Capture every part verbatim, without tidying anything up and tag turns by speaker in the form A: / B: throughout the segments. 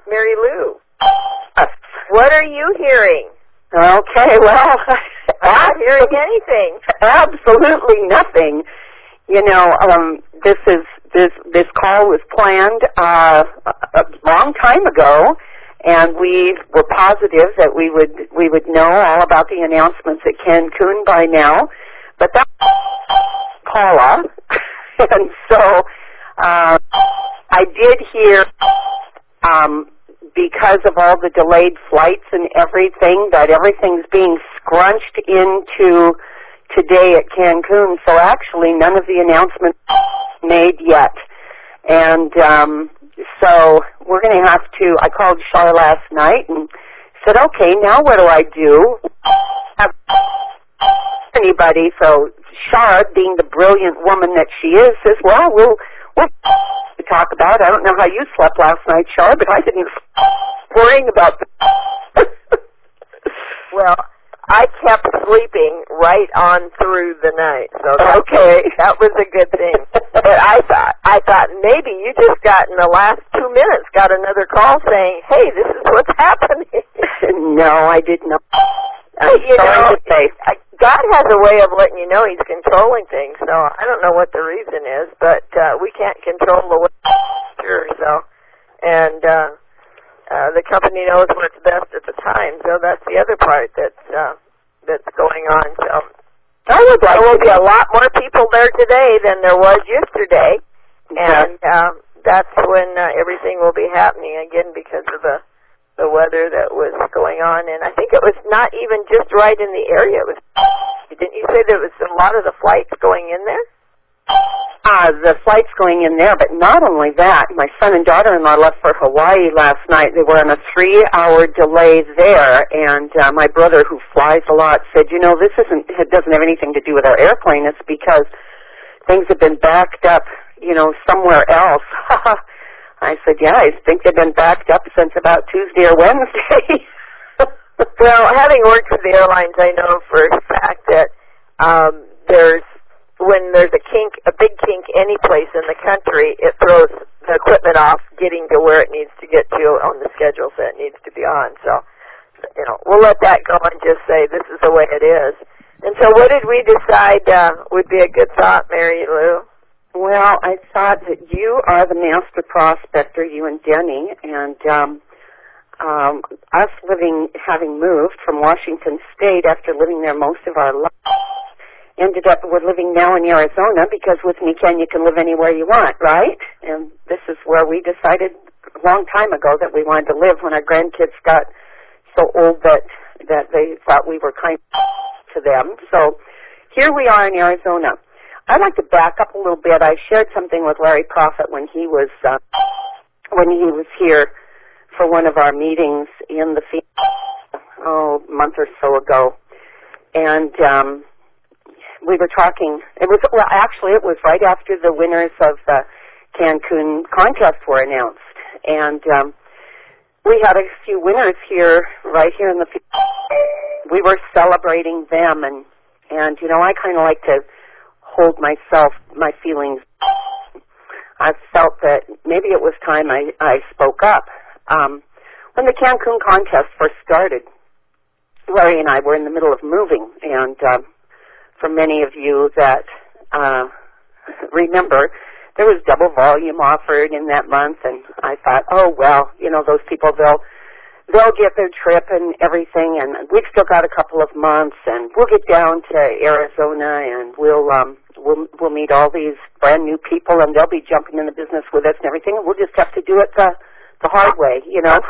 A: Mary Lou, what are you hearing?
B: Okay, well,
A: I'm not hearing anything.
B: Absolutely nothing. You know, um, this is this this call was planned uh, a long time ago, and we were positive that we would we would know all about the announcements at Cancun by now. But that Paula, and so uh, I did hear. Um, because of all the delayed flights and everything, that everything's being scrunched into today at Cancun. So actually none of the announcements made yet. And um, so we're going to have to, I called Char last night and said, okay, now what do I do? Have anybody, so Char, being the brilliant woman that she is, says, well, we'll, we'll to talk about. I don't know how you slept last night, Char, but I didn't worrying about that.
A: Well, I kept sleeping right on through the night, so that,
B: okay,
A: that was a good thing. But I thought, I thought maybe you just got in the last two minutes got another call saying, "Hey, this is what's happening."
B: No, I did not.
A: I'm you know, to say. God has a way of letting you know He's controlling things. So I don't know what the reason is, but uh, we can't control the weather. So, and uh, uh, the company knows what's best at the time. So that's the other part that's uh, that's going on. So
B: I would like
A: there will
B: to
A: be a lot more people there today than there was yesterday, and uh, that's when uh, everything will be happening again because of the. the weather that was going on, and I think it was not even just right in the area. It was, didn't you say there was a lot of the flights going in there?
B: Uh, the flights going in there, but not only that, my son and daughter-in-law left for Hawaii last night. They were on a three-hour delay there, and uh, my brother, who flies a lot, said, you know, this isn't, it doesn't have anything to do with our airplane. It's because things have been backed up, you know, somewhere else. I said, yeah, I think they've been backed up since about Tuesday or Wednesday.
A: Well, having worked with the airlines, I know for a fact that um, there's, when there's a kink, a big kink any place in the country, it throws the equipment off getting to where it needs to get to on the schedule that it needs to be on. So, you know, we'll let that go and just say this is the way it is. And so what did we decide uh, would be a good thought, Mary Lou?
B: Well, I thought that you are the master prospector, you and Denny, and um, um, us living, having moved from Washington State after living there most of our lives, ended up, we're living now in Arizona because with Niken you can live anywhere you want, right? And this is where we decided a long time ago that we wanted to live when our grandkids got so old that, that they thought we were kind to them. So here we are in Arizona. I'd like to back up a little bit. I shared something with Larry Prophet when he was uh, when he was here for one of our meetings in the field, oh, a month or so ago, and um, we were talking. It was well, actually, it was right after the winners of the Cancun contest were announced, and um, we had a few winners here, right here in the field. We were celebrating them, and and you know, I kind of like to hold myself, my feelings. I felt that maybe it was time I, I spoke up. Um, when the Cancun contest first started, Larry and I were in the middle of moving, and uh, for many of you that uh, remember, there was double volume offered in that month, and I thought, oh, well, you know, those people, they'll they'll get their trip and everything, and we've still got a couple of months, and we'll get down to Arizona, and we'll um, we'll we'll meet all these brand new people, and they'll be jumping in the business with us and everything, and we'll just have to do it the the hard way, you know,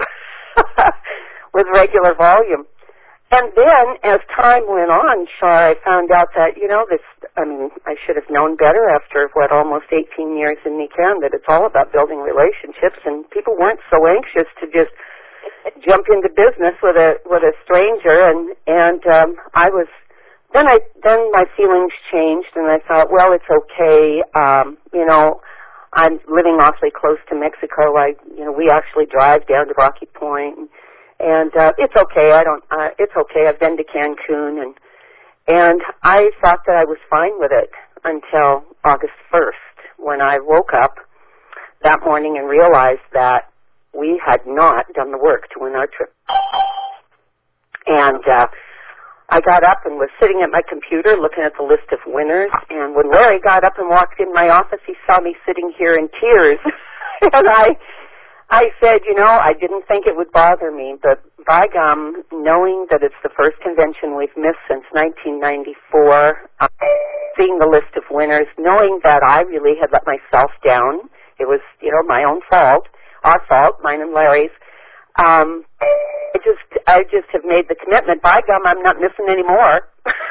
B: with regular volume. And then, as time went on, Char, I found out that, you know, this, I mean, I should have known better after, what, almost eighteen years in Niken, that it's all about building relationships, and people weren't so anxious to just jump into business with a with a stranger, and and um, I was then I then my feelings changed, and I thought, well, it's okay. Um, you know, I'm living awfully close to Mexico. I you know we actually drive down to Rocky Point, and, and uh, it's okay. I don't. Uh, it's okay. I've been to Cancun, and and I thought that I was fine with it until August first, when I woke up that morning and realized that we had not done the work to win our trip. And uh, I got up and was sitting at my computer looking at the list of winners, and when Larry got up and walked in my office, he saw me sitting here in tears. And I I said, you know, I didn't think it would bother me, but by gum, knowing that it's the first convention we've missed since nineteen ninety-four, uh, seeing the list of winners, knowing that I really had let myself down, it was, you know, my own fault, our fault, mine and Larry's, um, I just, I just have made the commitment, by gum, I'm not missing any more.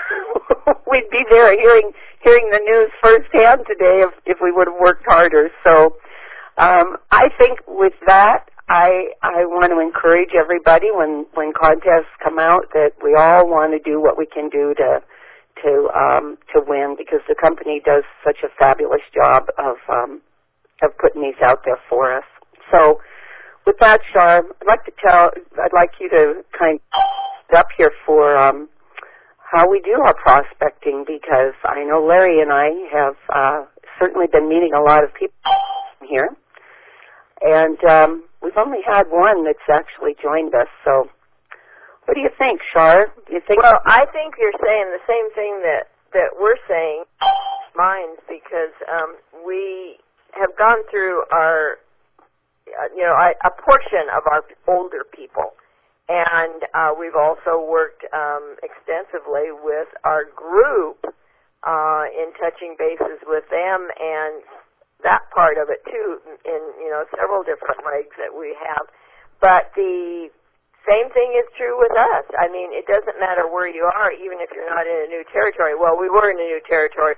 B: We'd be there hearing, hearing the news firsthand today if, if we would have worked harder, so, Um, I think with that, I I want to encourage everybody when, when contests come out that we all want to do what we can do to to um, to win, because the company does such a fabulous job of um, of putting these out there for us. So, with that, Char, I'd like to tell I'd like you to kind of up here for um, how we do our prospecting, because I know Larry and I have uh, certainly been meeting a lot of people here. And um, we've only had one that's actually joined us. So what do you think, Char? Do you think?
A: Well, I think you're saying the same thing that, that we're saying, minds, because um, we have gone through our, uh, you know, I, a portion of our older people. And uh, we've also worked um, extensively with our group uh, in touching bases with them, and that part of it too, in, you know, several different legs that we have. But the same thing is true with us. I mean, it doesn't matter where you are, even if you're not in a new territory. Well, we were in a new territory,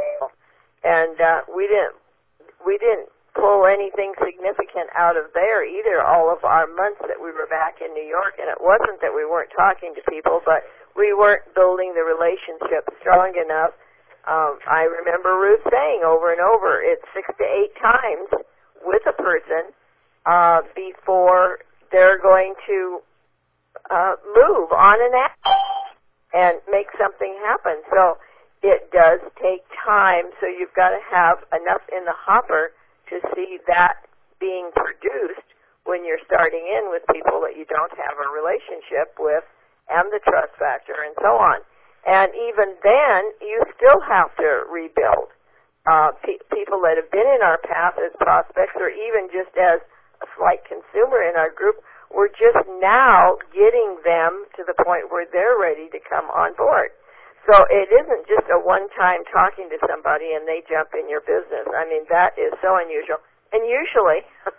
A: and uh, we didn't we didn't pull anything significant out of there either. All of our months that we were back in New York, and it wasn't that we weren't talking to people, but we weren't building the relationship strong enough. Um, I remember Ruth saying over and over, it's six to eight times with a person uh, before they're going to uh, move on an act and make something happen. So it does take time, so you've got to have enough in the hopper to see that being produced when you're starting in with people that you don't have a relationship with, and the trust factor and so on. And even then, you still have to rebuild. Uh, pe- people that have been in our path as prospects, or even just as a slight consumer in our group, we're just now getting them to the point where they're ready to come on board. So it isn't just a one-time talking to somebody and they jump in your business. I mean, that is so unusual. And usually,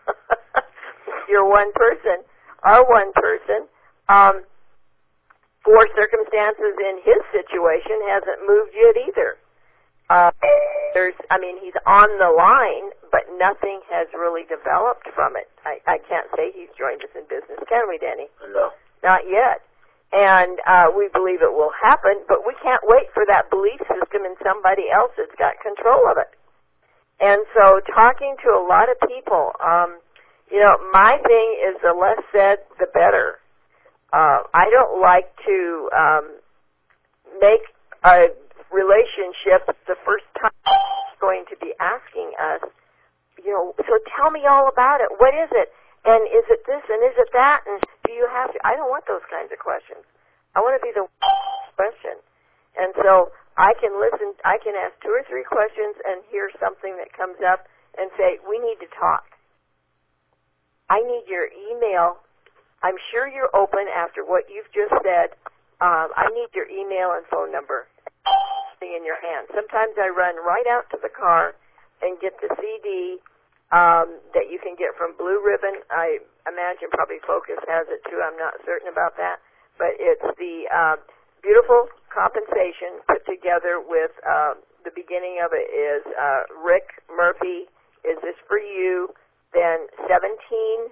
A: your one person, our one person, um, for circumstances in his situation, hasn't moved yet either. Uh, there's, I mean, he's on the line, but nothing has really developed from it. I, I can't say he's joined us in business, can we, Denny?
C: No.
A: Not yet. And uh, we believe it will happen, but we can't wait for that belief system in somebody else that's got control of it. And so talking to a lot of people, um, you know, my thing is the less said, the better. Uh, I don't like to um, make a relationship the first time going to be asking us, you know, so tell me all about it. What is it? And is it this and is it that? And do you have to? I don't want those kinds of questions. I want to be the question. And so I can listen, I can ask two or three questions and hear something that comes up and say, we need to talk. I need your email. I'm sure you're open after what you've just said. Um, I need your email and phone number in your hand. Sometimes I run right out to the car and get the C D um, that you can get from Blue Ribbon. I imagine probably Focus has it too. I'm not certain about that. But it's the uh, beautiful compensation put together with uh, the beginning of it is uh, Rick Murphy, is this for you? Then seventeen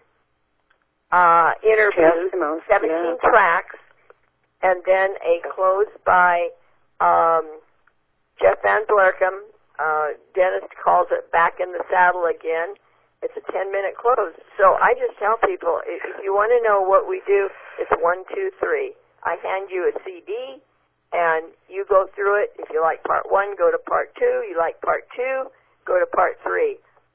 A: Uh, interviews, seventeen yeah. tracks, and then a close by um, Jeff Van Blerkum. Uh, Dennis calls it Back in the Saddle Again. It's a ten-minute close. So I just tell people, if, if you want to know what we do, it's one, two, three. I hand you a C D, and you go through it. If you like part one, go to part two. You like part two, go to part three.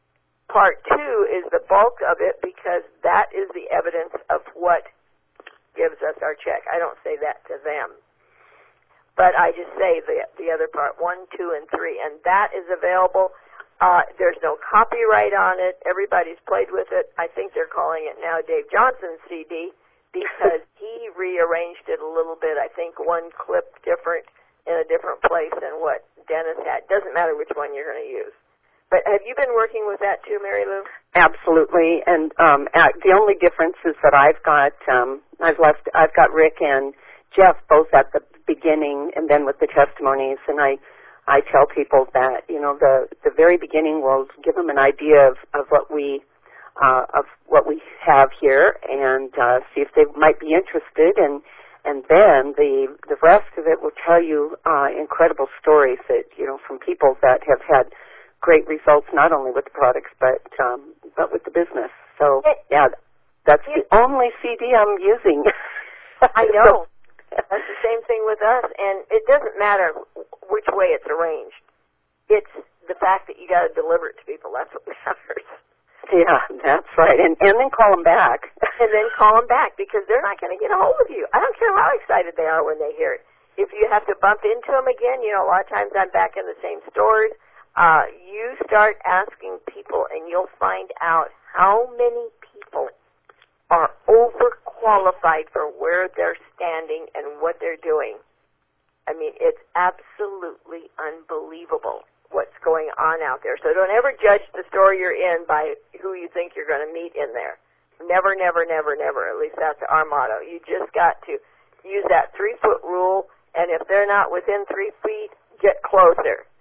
A: part two is the bulk of it because that is the evidence of what gives us our check. I don't say that to them. But I just say the the other part, one, two, and three, and that is available. Uh, there's no copyright on it. Everybody's played with it. I think they're calling it now Dave Johnson's C D because he rearranged it a little bit. I think one clip different in a different place than what Dennis had. Doesn't matter which one you're going to use. But have you been working with that too, Mary Lou?
B: Absolutely, and um, uh, the only difference is that I've got um, I've left I've got Rick and Jeff both at the beginning and then with the testimonies, and I I tell people that, you know, the the very beginning will give them an idea of, of what we uh, of what we have here and uh, see if they might be interested, and and then the the rest of it will tell you uh, incredible stories that, you know, from people that have had great results not only with the products but um, but with the business. So yeah, that's the only C D I'm using.
A: I know. That's the same thing with us, and it doesn't matter which way it's arranged. It's the fact that you got to deliver it to people. That's what matters.
B: Yeah, that's right. And and then call them back.
A: And then call them back because they're not going to get a hold of you. I don't care how excited they are when they hear it. If you have to bump into them again, you know, a lot of times I'm back in the same stores. Uh, you start asking people, and you'll find out how many people are overqualified for where they're standing and what they're doing. I mean, it's absolutely unbelievable what's going on out there. So don't ever judge the store you're in by who you think you're going to meet in there. Never, never, never, never. At least that's our motto. You just got to use that three-foot rule, and if they're not within three feet, get closer.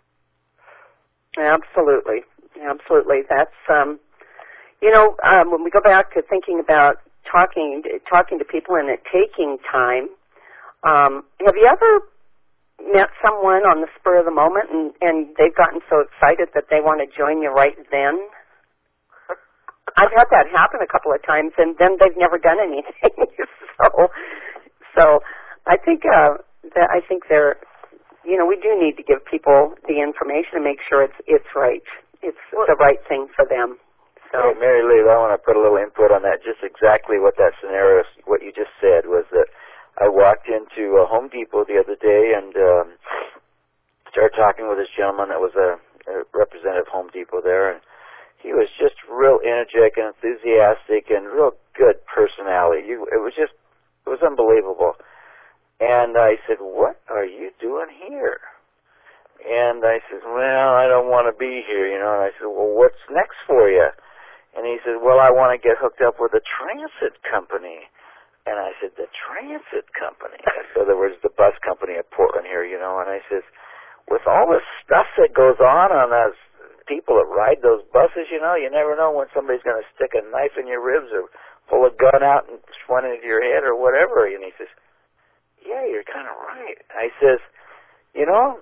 B: Absolutely. Absolutely. That's, um, you know, um, when we go back to thinking about talking talking to people and it taking time, um, have you ever met someone on the spur of the moment and, and they've gotten so excited that they want to join you right then? I've had that happen a couple of times, and then they've never done anything. so, so I think uh, that I think they're, you know, we do need to give people the information and make sure it's it's right. It's the right thing for them. So,
C: hey, Mary Lee, I want to put a little input on that. Just exactly what that scenario, what you just said, was that I walked into a Home Depot the other day and um, started talking with this gentleman that was a, a representative of Home Depot there, and he was just real energetic and enthusiastic and real good personality. You, it was just, it was unbelievable. And I said, "What are you doing here?" And I said, "Well, I don't want to be here, you know." And I said, "Well, what's next for you?" And he said, "Well, I want to get hooked up with a transit company." And I said, "The transit company?" So there was the bus company in Portland here, you know. And I says, "With all this stuff that goes on on those people that ride those buses, you know, you never know when somebody's going to stick a knife in your ribs or pull a gun out and point it into your head or whatever." And he says, "Yeah, you're kind of right." I says, "You know,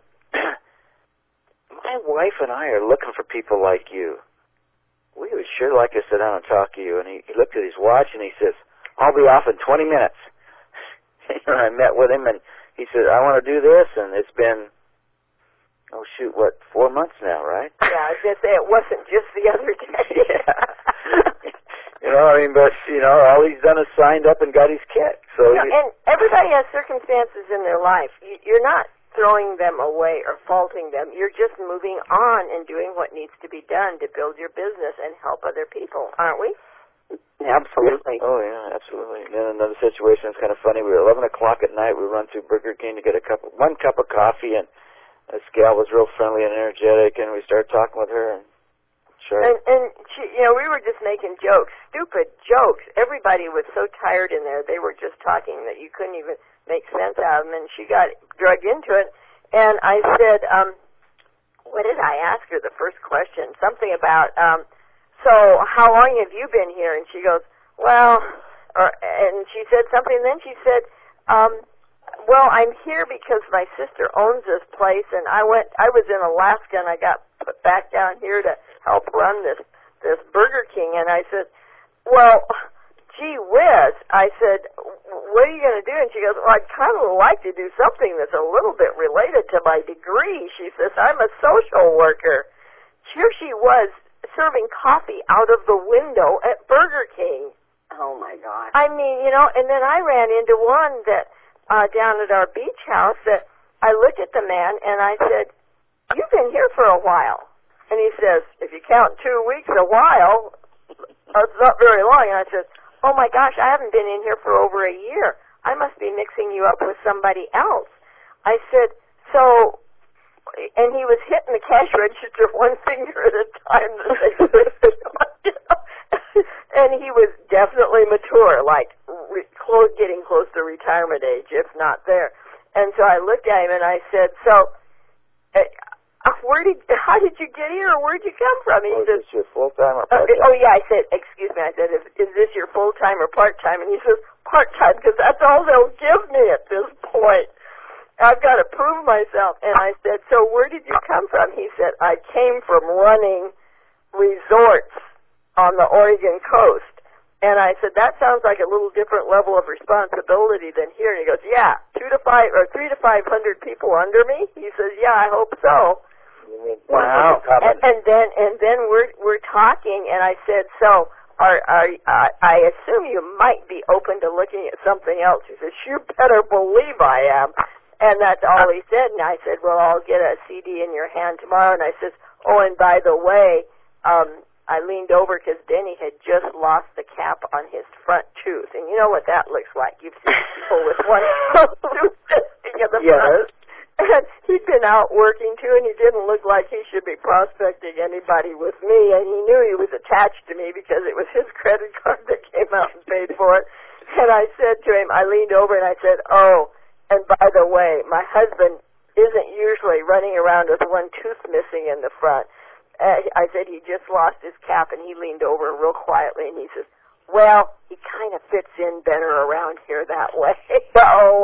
C: my wife and I are looking for people like you. We would sure like to sit down and talk to you." And he, he looked at his watch and he says, "I'll be off in twenty minutes. And I met with him and he said, "I want to do this." And it's been, oh shoot, what, four months now, right?
A: Yeah, I was going to say it wasn't just the other day.
C: Yeah. You know, I mean, but, you know, all he's done is signed up and got his kit. So
A: you know, and everybody has circumstances in their life. You, you're not throwing them away or faulting them. You're just moving on and doing what needs to be done to build your business and help other people, aren't we?
B: Absolutely.
C: Oh, yeah, absolutely. And then another situation is kind of funny. We were eleven o'clock at night. We run through Burger King to get a cup, of, one cup of coffee, and this gal was real friendly and energetic, and we started talking with her. And sure.
A: And, and she, you know, we were just making jokes, stupid jokes. Everybody was so tired in there. They were just talking that you couldn't even make sense out of them, and she got dragged into it. And I said, um, what did I ask her the first question? Something about, um, so how long have you been here? And she goes, well, or, and she said something, and then she said, um, well, I'm here because my sister owns this place, and I went, I was in Alaska, and I got put back down here to help run this, this Burger King. And I said, well, gee whiz. I said, what are you going to do? And she goes, well, I'd kind of like to do something that's a little bit related to my degree. She says, I'm a social worker. Here she was serving coffee out of the window at Burger King.
B: Oh, my God.
A: I mean, you know, and then I ran into one that uh, down at our beach house that I looked at the man and I said, "You've been here for a while." And he says, "If you count two weeks a while, that's not very long." And I said, "Oh, my gosh, I haven't been in here for over a year. I must be mixing you up with somebody else." I said, "So," and he was hitting the cash register one finger at a time. You know? And he was definitely mature, like re- close, getting close to retirement age, if not there. And so I looked at him and I said, "So, uh, where did, how did you get here, or where'd you come from?" He
C: oh,
A: said,
C: "Is this your full time or
A: uh,
C: part time?"
A: Oh yeah, I said, "Excuse me," I said, "Is, is this your full time or part time?" And he says, "Part time, because that's all they'll give me at this point. I've got to prove myself." And I said, "So where did you come from?" He said, "I came from running resorts on the Oregon coast." And I said, "That sounds like a little different level of responsibility than here." And he goes, "Yeah, two to five or three to five hundred people under me." He says, "Yeah, I hope so."
C: You mean,
A: Wow. And, and then and then we're we're talking, and I said, "So are are uh, I assume you might be open to looking at something else?" He says, "You better believe I am." And that's all he said. And I said, "Well, I'll get a C D in your hand tomorrow." And I says, "Oh, and by the way," um, I leaned over because Denny had just lost the cap on his front tooth. And you know what that looks like. You've seen people with one tooth missing in the
C: yes.
A: front. And he'd been out working, too, and he didn't look like he should be prospecting anybody with me. And he knew he was attached to me because it was his credit card that came out and paid for it. And I said to him, I leaned over and I said, "Oh, and by the way, my husband isn't usually running around with one tooth missing in the front." Uh, I said he just lost his cap, and he leaned over real quietly, and he says, "Well, he kind of fits in better around here that way." So,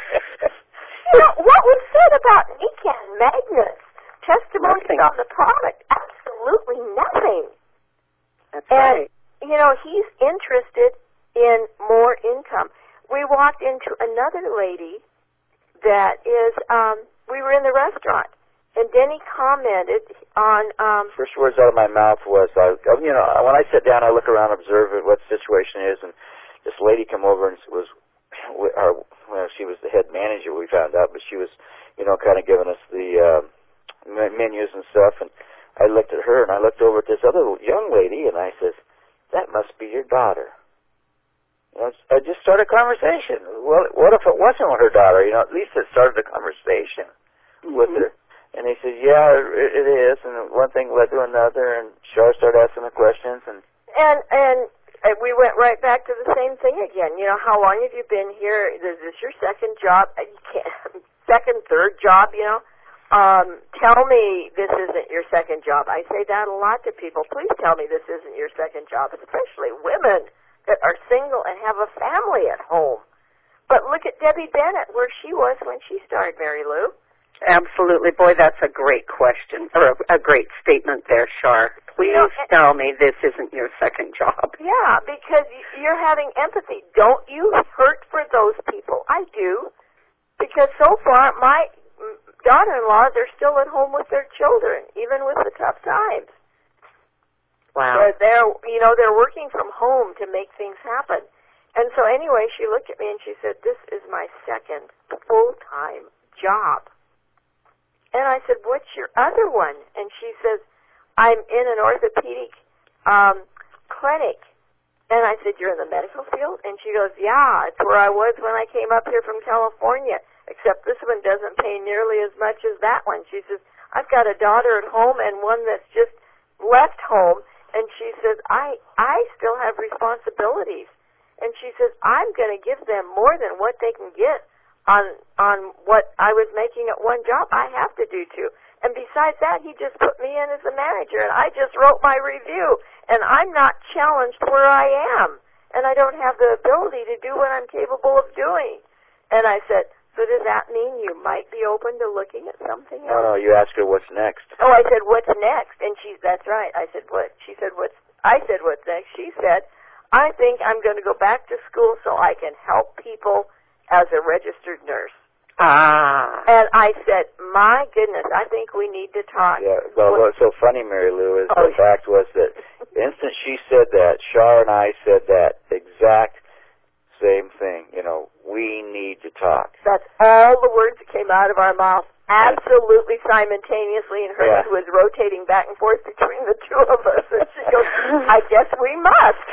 A: you know, what was said about Nican Magnus? Testimonies
B: Nothing.
A: on the product? Absolutely nothing.
B: That's
A: And,
B: right.
A: you know, he's interested in more income. We walked into another lady that is, um, we were in the restaurant, and Denny commented on, um,
C: First words out of my mouth was, uh, you know, when I sit down, I look around, observe what the situation is, and this lady come over and was, our, well, she was the head manager, we found out, but she was, you know, kind of giving us the uh, menus and stuff, and I looked at her, and I looked over at this other young lady, and I says, "That must be your daughter." You know, I just started a conversation. Well, what if it wasn't her daughter? You know, at least it started a conversation mm-hmm. with her. And he said, "Yeah, it, it is." And one thing led to another, and Char started asking the questions. And
A: and and we went right back to the same thing again. You know, how long have you been here? Is this your second job? You can't, second, third job, you know? Um, tell me this isn't your second job. I say that a lot to people. Please tell me this isn't your second job, especially women that are single and have a family at home. But look at Debbie Bennett, where she was when she started, Mary Lou.
B: Absolutely. Boy, that's a great question, or a, a great statement there, Char. Please
A: you know,
B: tell me this isn't your second job.
A: Yeah, because you're having empathy. Don't you hurt for those people? I do. Because so far, my daughter-in-laws are still at home with their children, even with the tough times.
B: Wow.
A: They're, they're, you know, they're working from home to make things happen. And so anyway, she looked at me and she said, "This is my second full-time job." And I said, "What's your other one?" And she says, "I'm in an orthopedic um, clinic." And I said, "You're in the medical field?" And she goes, "Yeah, it's where I was when I came up here from California, except this one doesn't pay nearly as much as that one." She says, "I've got a daughter at home and one that's just left home." And she says, I, I still have responsibilities. And she says, "I'm going to give them more than what they can get on on what I was making at one job. I have to do two. And besides that, he just put me in as a manager, and I just wrote my review, and I'm not challenged where I am, and I don't have the ability to do what I'm capable of doing." And I said, "So does that mean you might be open to looking at something else?"
C: No, no, you asked her what's next.
A: Oh, I said, "What's next?" And she, that's right. I said, "What?" She said, "What's?" I said, "What's next?" She said, "I think I'm going to go back to school so I can help people as a registered nurse."
B: Ah.
A: And I said, my goodness, I think we need to talk.
C: Yeah, well, what's so funny, Mary Lou, is
A: Oh,
C: the fact was that the instant she said that, Shar and I said that exact same thing. You know, we need to talk.
A: That's all the words that came out of our mouth, absolutely simultaneously, and hers
C: Yeah.
A: was rotating back and forth between the two of us. And she goes, I guess we must.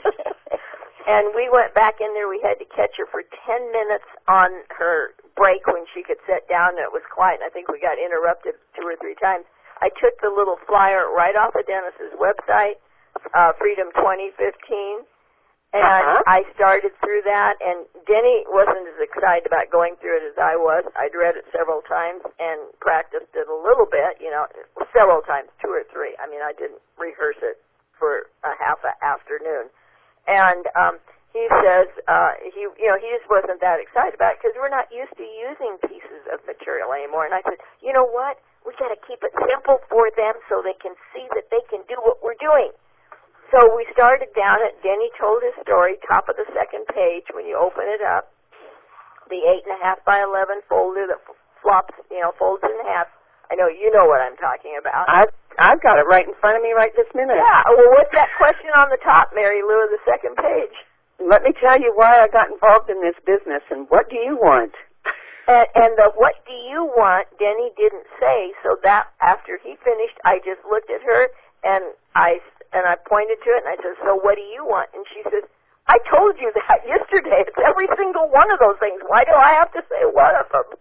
A: And we went back in there. We had to catch her for ten minutes on her break when she could sit down, and it was quiet. And I think we got interrupted two or three times. I took the little flyer right off of Dennis's website, uh, Freedom twenty fifteen, and
B: Uh-huh.
A: I started through that. And Denny wasn't as excited about going through it as I was. I'd read it several times and practiced it a little bit, you know, several times, two or three. I mean, I didn't rehearse it for a half an afternoon. And um, he says uh, he, you know, he just wasn't that excited about it because we're not used to using pieces of material anymore. And I said, you know what? We got to keep it simple for them so they can see that they can do what we're doing. So we started down it. Denny told his story, top of the second page. When you open it up, the eight and a half by eleven folder that flops, you know, folds in half. I know you know what I'm talking about.
B: I've, I've got it right in front of me right this minute.
A: Yeah, well, what's that question on the top, Mary Lou, of the second page?
B: Let me tell you why I got involved in this business and what do you want?
A: And, and the what do you want, Denny didn't say, so that after he finished, I just looked at her and I, and I pointed to it and I said, so what do you want? And she says, I told you that yesterday. It's every single one of those things. Why do I have to say one of them?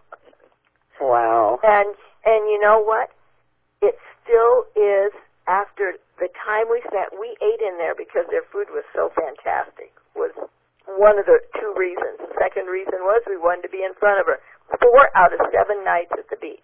B: Wow.
A: And and you know what? It still is, after the time we spent, we ate in there because their food was so fantastic, was one of the two reasons. The second reason was we wanted to be in front of her. Four out of seven nights at the beach.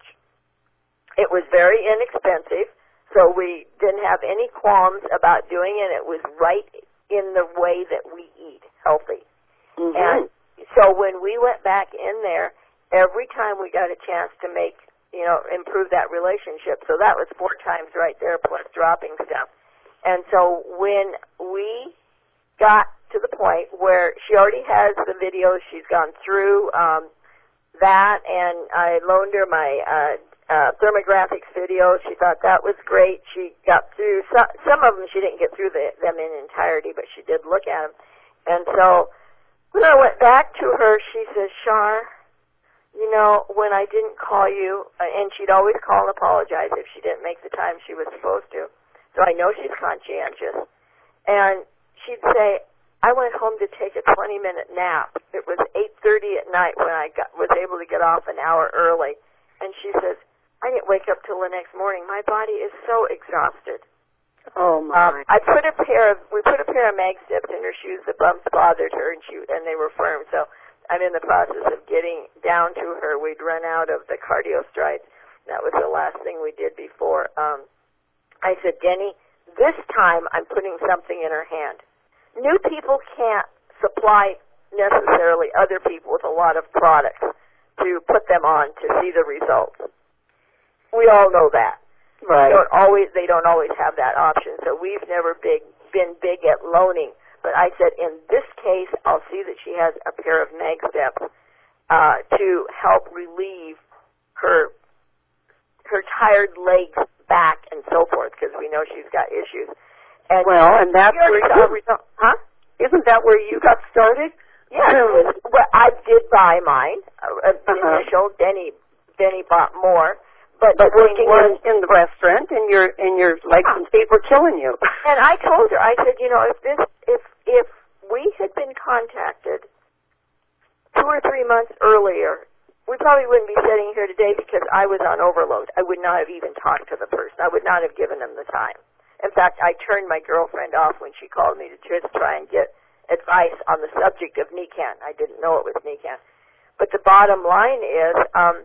A: It was very inexpensive, so we didn't have any qualms about doing it. It was right in the way that we eat, healthy.
B: Mm-hmm.
A: And so when we went back in there, every time we got a chance to make, you know, improve that relationship. So that was four times right there plus dropping stuff. And so when we got to the point where she already has the videos, she's gone through um, that, and I loaned her my uh, uh, thermographics video. She thought that was great. She got through some, some of them. She didn't get through the, them in entirety, but she did look at them. And so when I went back to her, she says, Shar, you know, when I didn't call you, uh, and she'd always call and apologize if she didn't make the time she was supposed to. So I know she's conscientious. And she'd say, I went home to take a twenty-minute nap. It was eight thirty at night when I got, was able to get off an hour early. And she says, I didn't wake up till the next morning. My body is so exhausted.
B: Oh, my.
A: Um, I put a pair of, we put a pair of mag steps in her shoes. The bumps bothered her, and she, and they were firm. So I'm in the process of getting down to her. We'd run out of the cardio strides. That was the last thing we did before. Um, I said, Denny, this time I'm putting something in her hand. New people can't supply necessarily other people with a lot of products to put them on to see the results. We all know that.
B: Right.
A: They don't always, they don't always have that option. So we've never big, been big at loaning. But I said, in this case, I'll see that she has a pair of mag steps uh, to help relieve her her tired legs, back, and so forth, because we know she's got issues. And
B: well, and that's where you,
A: huh?
B: Isn't that where you got started?
A: Yeah, it was, well, I did buy mine. Uh, the
B: uh-huh.
A: initial, Denny, Denny bought more. But,
B: but
A: the
B: working
A: was,
B: in, in the restaurant, and your and your legs and feet were killing you.
A: And I told her, I said, you know, if this, if if we had been contacted two or three months earlier, we probably wouldn't be sitting here today because I was on overload. I would not have even talked to the person. I would not have given them the time. In fact, I turned my girlfriend off when she called me to just try and get advice on the subject of Nican. I didn't know it was Nican. But the bottom line is, um,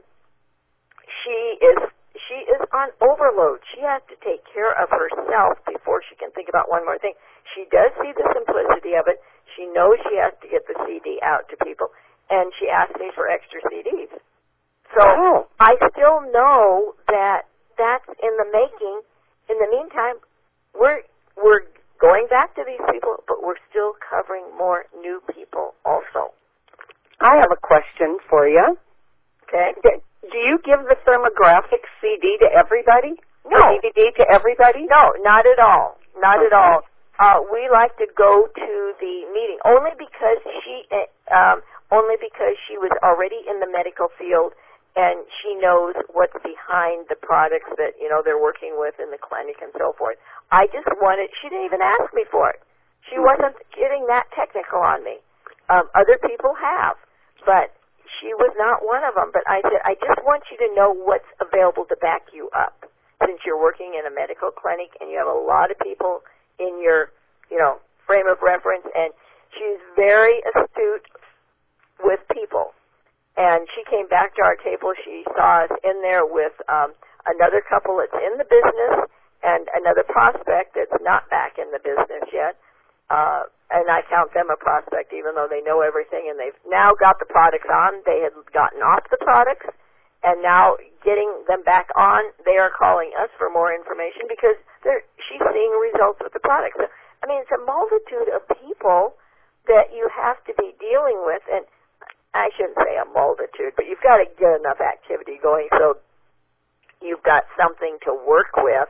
A: she is she is on overload. She has to take care of herself before she can think about one more thing. She does see the simplicity of it. She knows she has to get the C D out to people. And she asked me for extra C Ds. So
B: oh.
A: I still know that that's in the making. In the meantime, we're we're going back to these people, but we're still covering more new people also.
B: I have a question for you.
A: Okay.
B: Do you give the Thermographic C D to everybody?
A: No.
B: Or D V D to everybody?
A: No, not at all. Not
B: Okay.
A: at all. Uh, we like to go to the meeting only because she, um, only because she was already in the medical field and she knows what's behind the products that, you know, they're working with in the clinic and so forth. I just wanted, she didn't even ask me for it. She wasn't getting that technical on me. Um, other people have, but she was not one of them. But I said, I just want you to know what's available to back you up. Since you're working in a medical clinic and you have a lot of people in your, you know, frame of reference, and she's very astute with people. And she came back to our table. She saw us in there with um, another couple that's in the business and another prospect that's not back in the business yet. Uh, and I count them a prospect even though they know everything, and they've now got the products on. They had gotten off the products, and now getting them back on, they are calling us for more information because they're, she's seeing results with the products. So, I mean, it's a multitude of people that you have to be dealing with, and I shouldn't say a multitude, but you've got to get enough activity going so you've got something to work with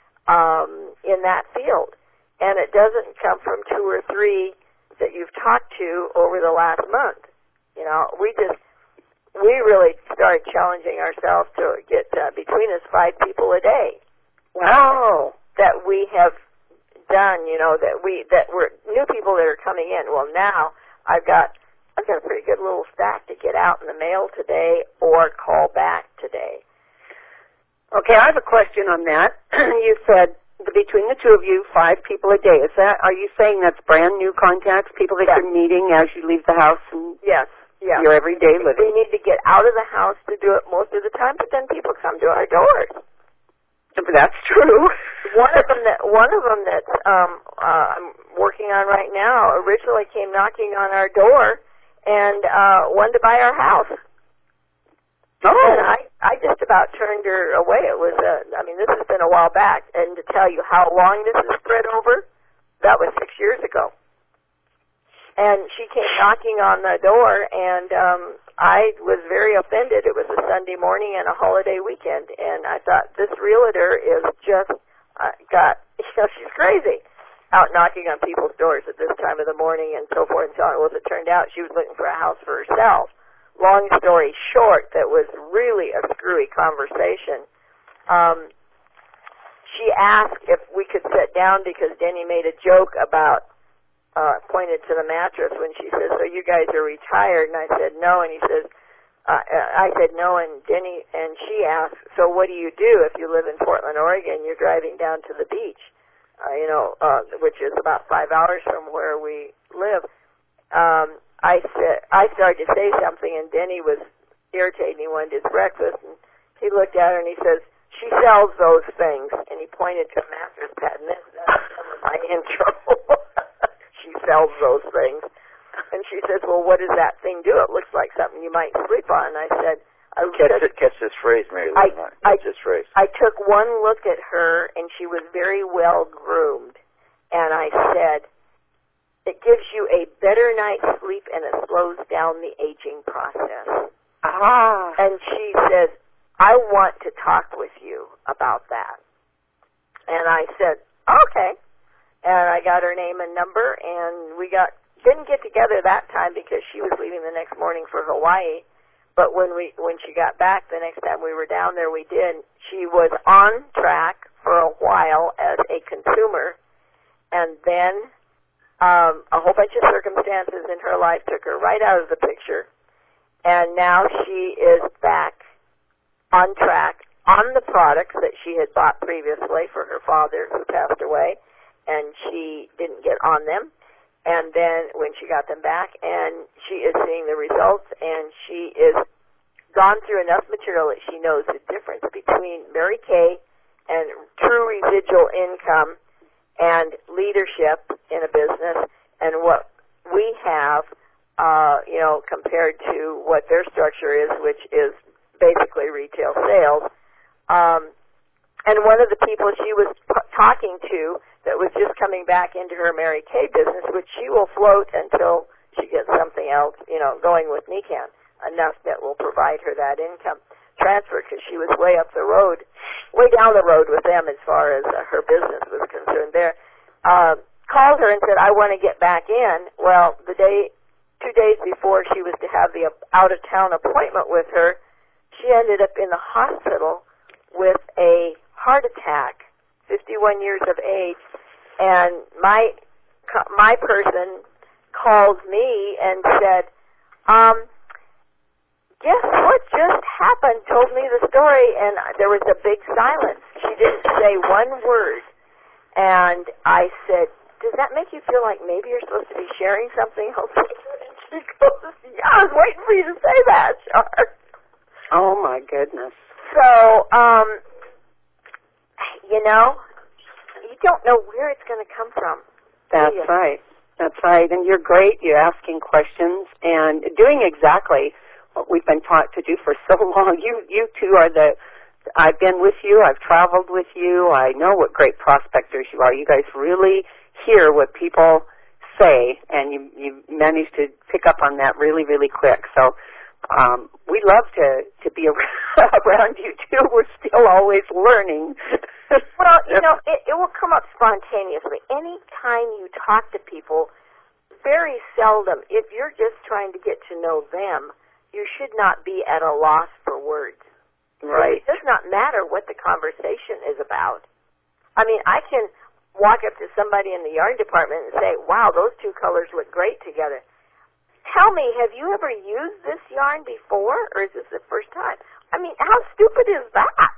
A: um, in that field. And it doesn't come from two or three that you've talked to over the last month. You know, we just, we really started challenging ourselves to get uh, between us five people a day.
B: Wow.
A: That we have done, you know, that we, that we're new people that are coming in. Well, now I've got, I've got a pretty good little stack to get out in the mail today or call back today.
B: Okay, I have a question on that. You said between the two of you, five people a day. Is that, are you saying that's brand new contacts, people that
A: Yes.
B: you're meeting as you leave the house and
A: Yes, yes.
B: your everyday living?
A: We need to get out of the house to do it most of the time, but then people come to our doors.
B: That's true.
A: One of them that one of them that um, uh, I'm working on right now originally came knocking on our door and uh, wanted to buy our house.
B: Oh.
A: And I, I just about turned her away. It was, uh, I mean, this has been a while back. And to tell you how long this has spread over, that was six years ago. And she came knocking on the door, and um, I was very offended. It was a Sunday morning and a holiday weekend, and I thought, this realtor is just uh, got, you know, she's crazy, out knocking on people's doors at this time of the morning and so forth and so on. Well, as it turned out, she was looking for a house for herself. Long story short, that was really a screwy conversation. Um, she asked if we could sit down because Denny made a joke about, uh, pointed to the mattress when she says, so you guys are retired? And I said, no. And he says, uh, I said, no. And Denny, and she asked, so what do you do if you live in Portland, Oregon? You're driving down to the beach, uh, you know, uh, which is about five hours from where we live. Um, I said, I started to say something, and Denny was irritated. He wanted his breakfast, and he looked at her and he says, "She sells those things," and he pointed to a mattress pad, and this was my intro. She sells those things, and she says, "Well, what does that thing do? It looks like something you might sleep on." And I said, I
C: Catch, it, catch this phrase, Mary Lou.
A: I,
C: Catch this phrase.
A: I took one look at her, and she was very well groomed, and I said, it gives you a better night's sleep and it slows down the aging process.
B: Ah.
A: And she says, I want to talk with you about that. And I said, okay. And I got her name and number, and we got didn't get together that time because she was leaving the next morning for Hawaii. But when we when she got back the next time we were down there, we did. She was on track for a while as a consumer, and then Um, a whole bunch of circumstances in her life took her right out of the picture, and now she is back on track on the products that she had bought previously for her father who passed away, and she didn't get on them. And then when she got them back, and she is seeing the results, and she is gone through enough material that she knows the difference between Mary Kay and true residual income and leadership in a business, and what we have, uh, you know, compared to what their structure is, which is basically retail sales. Um, and one of the people she was p- talking to that was just coming back into her Mary Kay business, which she will float until she gets something else, you know, going with Nikan. enough that will provide her that income transfer, because she was way up the road, way down the road with them as far as uh, her business was concerned there. Uh, called her and said, I want to get back in. Well, the day, two days before she was to have the out-of-town appointment with her, she ended up in the hospital with a heart attack, fifty-one years of age, and my my person called me and said, um, guess what just happened, told me the story, and there was a big silence. She didn't say one word, and I said, does that make you feel like maybe you're supposed to be sharing something else? And she goes, yeah, I was waiting for you to say that, Char.
B: Oh, my goodness.
A: So, um, you know, you don't know where it's going to come from.
B: That's right. That's right. And you're great. You're asking questions and doing exactly what we've been taught to do for so long. You you two are the, I've been with you. I've traveled with you. I know what great prospectors you are. You guys really hear what people say, and you, you manage to pick up on that really, really quick. So um, we love to, to be around you, too. We're still always learning.
A: Well, you know, it, it will come up spontaneously. Any time you talk to people, very seldom, if you're just trying to get to know them, you should not be at a loss for words.
B: Right.
A: It does not matter what the conversation is about. I mean, I can walk up to somebody in the yarn department and say, wow, those two colors look great together. Tell me, have you ever used this yarn before, or is this the first time? I mean, how stupid is that?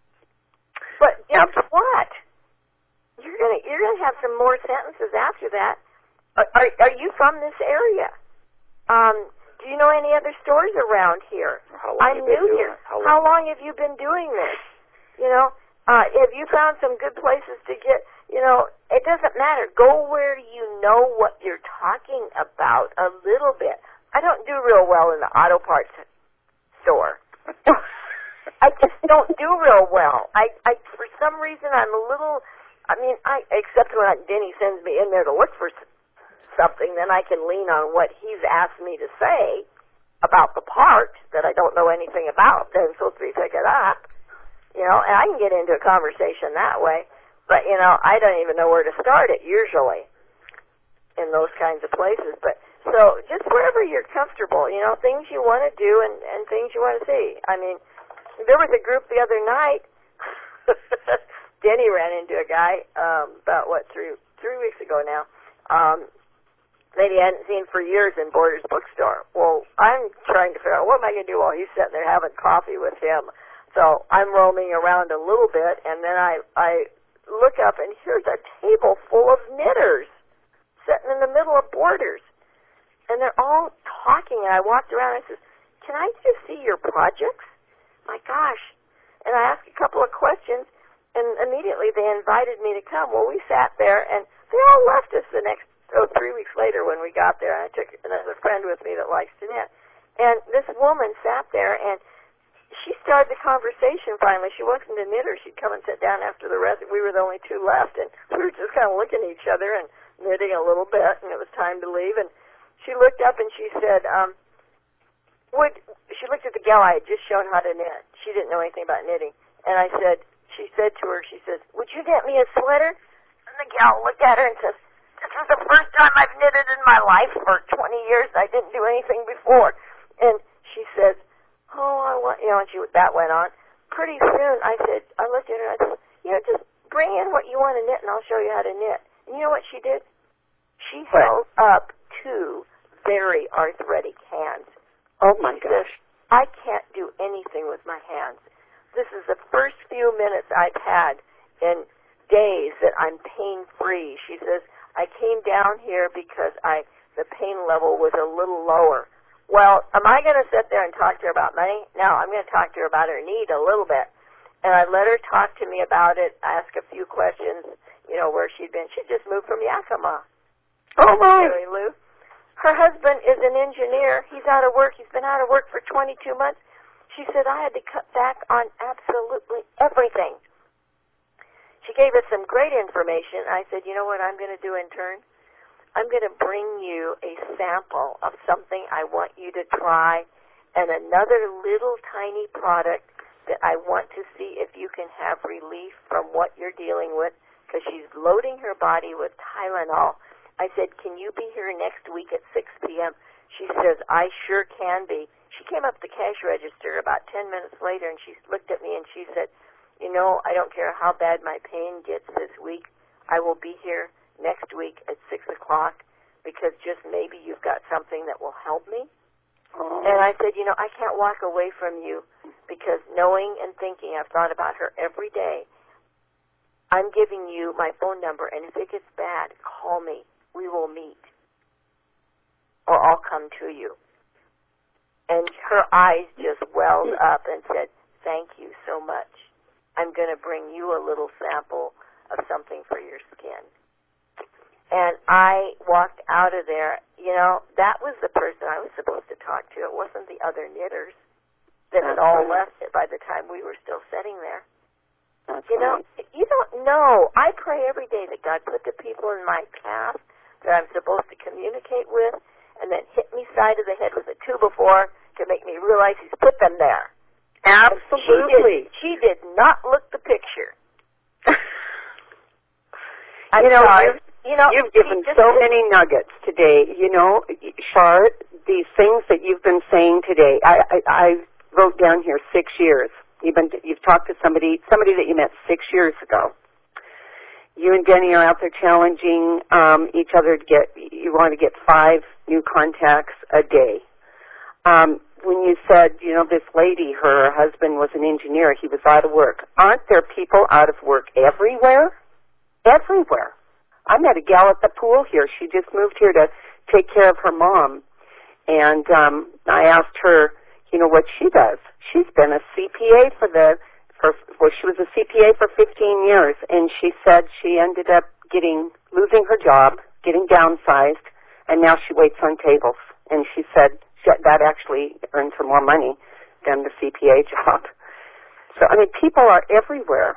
A: But guess what? You're gonna you're gonna have some more sentences after that. Are are, are you from this area? Um, do you know any other stores around here?
C: How long
A: I'm
C: have you
A: new
C: been
A: here.
C: doing it? How long?
A: How long have you been doing this? You know, uh, have you found some good places to get? You know, it doesn't matter. Go where you know what you're talking about a little bit. I don't do real well in the auto parts store. I just don't do real well. I, I, for some reason, I'm a little, I mean, I, except when Denny sends me in there to look for something, then I can lean on what he's asked me to say about the part that I don't know anything about, then so to pick it up, you know, and I can get into a conversation that way. But, you know, I don't even know where to start it usually in those kinds of places. But so just wherever you're comfortable, you know, things you want to do and, and things you want to see. I mean, there was a group the other night. Denny ran into a guy um, about, what, three, three weeks ago now, um, that he hadn't seen for years in Borders Bookstore. Well, I'm trying to figure out what am I going to do while he's sitting there having coffee with him. So I'm roaming around a little bit, and then I, I look up, and here's a table full of knitters sitting in the middle of Borders. And they're all talking, and I walked around and I said, can I just see your projects? My gosh. And I asked a couple of questions, and immediately they invited me to come. Well, we sat there, and they all left us the next, oh, three weeks later when we got there. And I took another friend with me that likes to knit. And this woman sat there, and she started the conversation finally. She wasn't a knitter. She'd come and sit down after the rest. We were the only two left, and we were just kind of looking at each other and knitting a little bit, and it was time to leave. And she looked up, and she said, um, would, she looked at the gal I had just shown how to knit. She didn't know anything about knitting. And I said, she said to her, she says, would you knit me a sweater? And the gal looked at her and says, this is the first time I've knitted in my life for twenty years. I didn't do anything before. And she says, oh, I want, you know, and she, that went on. Pretty soon, I said, I looked at her and I said, you know, just bring in what you want to knit and I'll show you how to knit. And you know what she did? She
B: what?
A: held up two very arthritic hands.
B: Oh, my gosh.
A: I can't do anything with my hands. This is the first few minutes I've had in days that I'm pain-free. She says, I came down here because I the pain level was a little lower. Well, am I going to sit there and talk to her about money? No, I'm going to talk to her about her need a little bit. And I let her talk to me about it, ask a few questions, you know, where she'd been. She just moved from Yakima.
B: Oh, my.
A: Lou. Her husband is an engineer. He's out of work. He's been out of work for twenty-two months. She said, I had to cut back on absolutely everything. She gave us some great information. I said, you know what I'm going to do in turn? I'm going to bring you a sample of something I want you to try and another little tiny product that I want to see if you can have relief from what you're dealing with, because she's loading her body with Tylenol. I said, can you be here next week at six p.m.? She says, I sure can be. She came up the cash register about ten minutes later, and she looked at me and she said, you know, I don't care how bad my pain gets this week, I will be here next week at six o'clock because just maybe you've got something that will help me. Oh. And I said, you know, I can't walk away from you because knowing and thinking, I've thought about her every day. I'm giving you my phone number, and if it gets bad, call me. We will meet. Or I'll come to you. And her eyes just welled up and said, thank you so much. I'm going to bring you a little sample of something for your skin. And I walked out of there. You know, that was the person I was supposed to talk to. It wasn't the other knitters that had all left by the time we were still sitting there.
B: That's
A: you know,
B: right.
A: you don't know. I pray every day that God put the people in my path that I'm supposed to communicate with, and then hit me side of the head with a two before to make me realize He's put them there.
B: Absolutely.
A: She did, she did not look the picture.
B: you know,
A: sorry. You know,
B: you've given so many nuggets today. You know, Char, these things that you've been saying today, I, I, I wrote down here six years. You've been, you've talked to somebody, somebody that you met six years ago. You and Denny are out there challenging um, each other to get, you want to get five new contacts a day. Um, when you said, you know, this lady, her husband was an engineer, he was out of work. Aren't there people out of work everywhere? Everywhere. I met a gal at the pool here. She just moved here to take care of her mom. And um, I asked her, you know, what she does. She's been a C P A for the, for, well, she was a C P A for fifteen years. And she said she ended up getting, losing her job, getting downsized, and now she waits on tables. And she said that actually earns her more money than the C P A job. So, I mean, people are everywhere.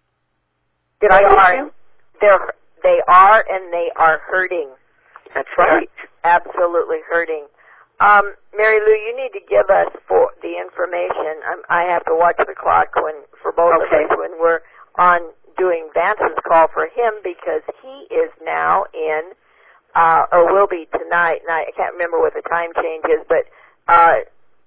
B: Did
A: they
B: I
A: are,
B: you?
A: They're, they are, and they are hurting.
B: That's right.
A: They're absolutely hurting. Um, Mary Lou, you need to give us for the information. I'm, I have to watch the clock when for both
B: okay.
A: of us when we're on doing Vance's call for him because he is now in, uh, or will be tonight, and I can't remember what the time change is, but uh,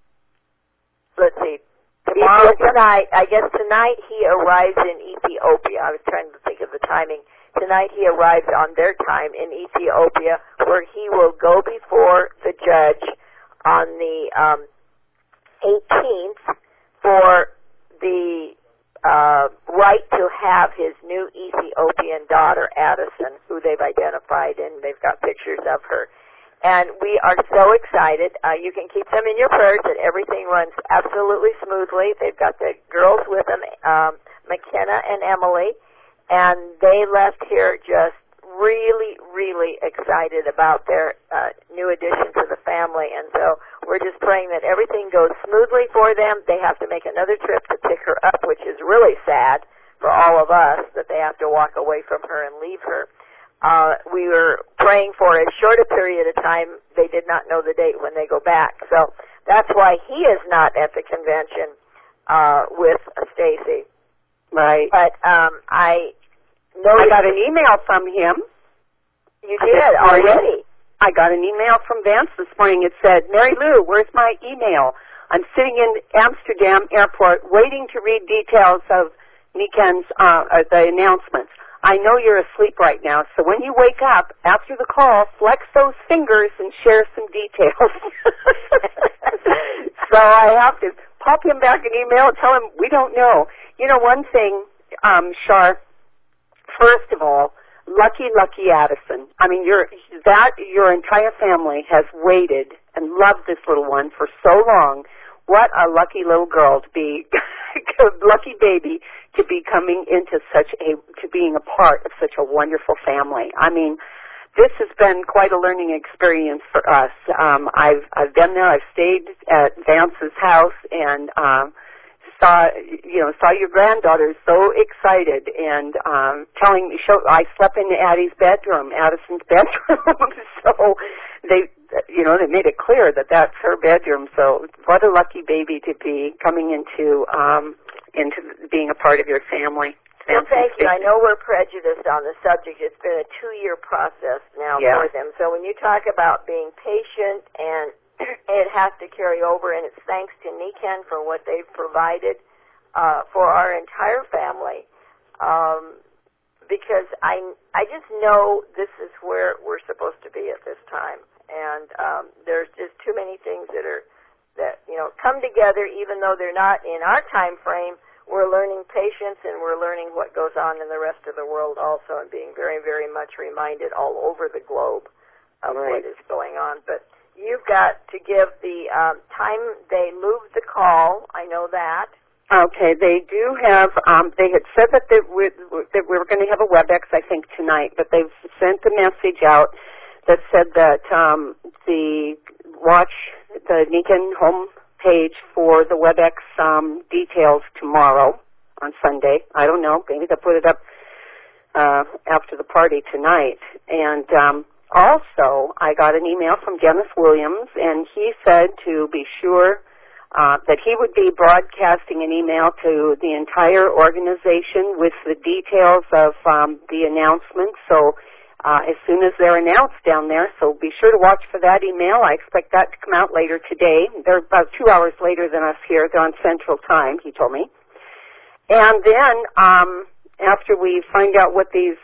A: let's see. Tomorrow, tonight, I guess tonight he arrives in Ethiopia. I was trying to think of the timing. Tonight he arrives on their time in Ethiopia, where he will go before the judge on the um, eighteenth for the uh, right to have his new Ethiopian daughter, Addison, who they've identified, and they've got pictures of her. And we are so excited. Uh, you can keep them in your prayers that everything runs absolutely smoothly. They've got the girls with them, um, McKenna and Emily, and they left here just really, really excited about their uh, new addition to the family. And so we're just praying that everything goes smoothly for them. They have to make another trip to pick her up, which is really sad for all of us that they have to walk away from her and leave her. Uh, we were praying for as short a period of time. They did not know the date when they go back. So that's why he is not at the convention uh, with uh, Stacy.
B: Right.
A: But um, I know
B: I got an email from him.
A: You did already.
B: I got an email from Vance this morning. It said, Mary Lou, where's my email? I'm sitting in Amsterdam airport waiting to read details of Niken's, uh, uh, the announcements. I know you're asleep right now, so when you wake up after the call, flex those fingers and share some details. So I have to pop him back an email and tell him we don't know. You know, one thing, um, Char, first of all, lucky, lucky Addison. I mean, your that your entire family has waited and loved this little one for so long. What a lucky little girl to be, lucky baby to be coming into such a, to being a part of such a wonderful family. I mean, this has been quite a learning experience for us. Um, I've, I've been there. I've stayed at Vance's house, and um, saw, you know, saw your granddaughter so excited and um, telling me, show, I slept in Addie's bedroom, Addison's bedroom. So they, you know, they made it clear that that's her bedroom. So what a lucky baby to be coming into um, into being a part of your family.
A: Well, thank you. I know we're prejudiced on the subject. It's been a two-year process now
B: yeah.
A: for them. So when you talk about being patient and it has to carry over, and it's thanks to Nikken for what they've provided uh, for our entire family. Um, because I, I just know this is where we're supposed to be at this time. And um, there's just too many things that are, that, you know, come together even though they're not in our time frame. We're learning patience, and we're learning what goes on in the rest of the world also, and being very, very much reminded all over the globe of
B: right.
A: what is going on. But you've got to give the um, time they moved the call. I know that.
B: Okay, they do have, um, they had said that they were, that we were going to have a WebEx, I think, tonight, but they've sent a message out that said that um, the watch, the Nikken home page for the WebEx um, details tomorrow on Sunday. I don't know. Maybe they'll put it up uh, after the party tonight. And um, also, I got an email from Dennis Williams, and he said to be sure uh, that he would be broadcasting an email to the entire organization with the details of um, the announcement. So Uh, as soon as they're announced down there, so be sure to watch for that email. I expect that to come out later today. They're about two hours later than us here. They're on Central Time, he told me. And then um, after we find out what these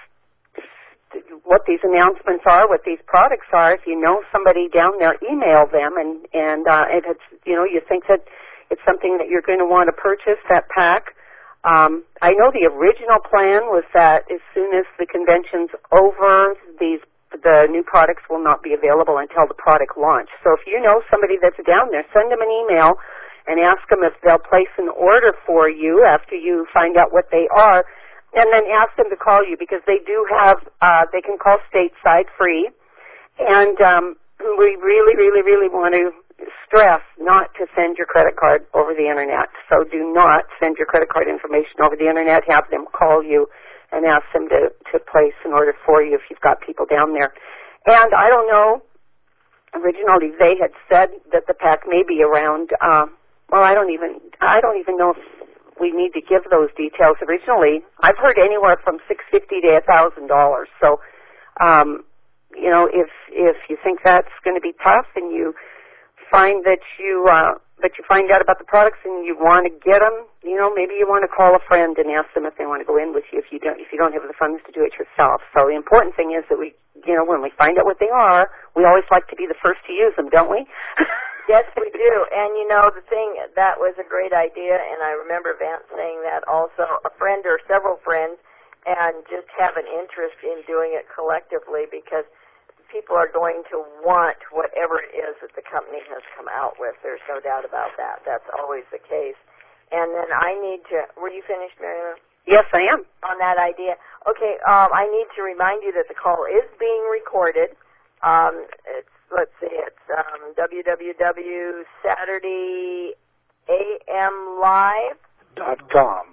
B: what these announcements are, what these products are, if you know somebody down there, email them. And, and uh, if it's, you know, you think that it's something that you're going to want to purchase, that pack, Um, I know the original plan was that as soon as the convention's over, these the new products will not be available until the product launch. So if you know somebody that's down there, send them an email and ask them if they'll place an order for you after you find out what they are, and then ask them to call you, because they do have, uh, they can call stateside free, and um, we really, really, really want to stress not to send your credit card over the internet. So do not send your credit card information over the internet. Have them call you and ask them to, to place an order for you if you've got people down there. And I don't know, originally they had said that the pack may be around, uh, well, I don't even, I don't even know if we need to give those details. Originally, I've heard anywhere from six hundred fifty dollars to one thousand dollars. So, um, you know, if, if you think that's going to be tough and you find that you uh, that you find out about the products and you want to get them, you know, maybe you want to call a friend and ask them if they want to go in with you if you don't if you don't have the funds to do it yourself. So the important thing is that we, you know, when we find out what they are, we always like to be the first to use them, don't we?
A: Yes, we do. And you know, the thing, that was a great idea, and I remember Vance saying that also, a friend or several friends, and just have an interest in doing it collectively, because people are going to want whatever it is that the company has come out with. There's no doubt about that. That's always the case. And then I need to, were you finished, Mary Lou?
B: Yes, I am.
A: On that idea. Okay, um, I need to remind you that the call is being recorded. Um, it's, let's see, it's um, w w w dot saturday a m live
D: dot com.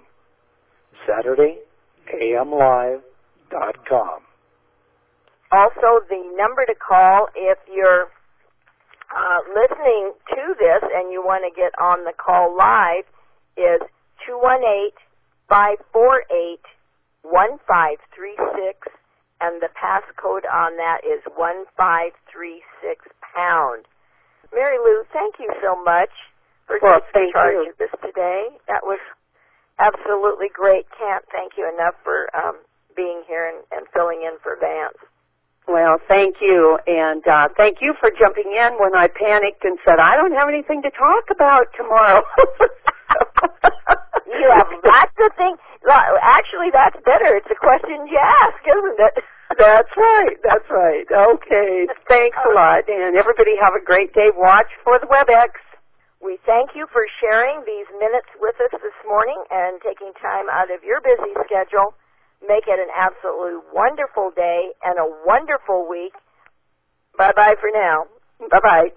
D: Saturday A M live dot com.
A: Also, the number to call if you're uh, listening to this and you want to get on the call live is two one eight, five four eight, one five three six, and the passcode on that is one five three six pound. Mary Lou, thank you so much for
B: well,
A: taking charge
B: you.
A: of this today. That was absolutely great. Can't thank you enough for um, being here and, and filling in for Vance.
B: Well, thank you, and uh, thank you for jumping in when I panicked and said, I don't have anything to talk about tomorrow.
A: You have lots of things. Actually, that's better. It's the questions you ask, isn't it?
B: That's right, that's right. Okay, thanks a lot, and everybody have a great day. Watch for the WebEx.
A: We thank you for sharing these minutes with us this morning and taking time out of your busy schedule. Make it an absolutely wonderful day and a wonderful week. Bye-bye for now.
B: Bye-bye.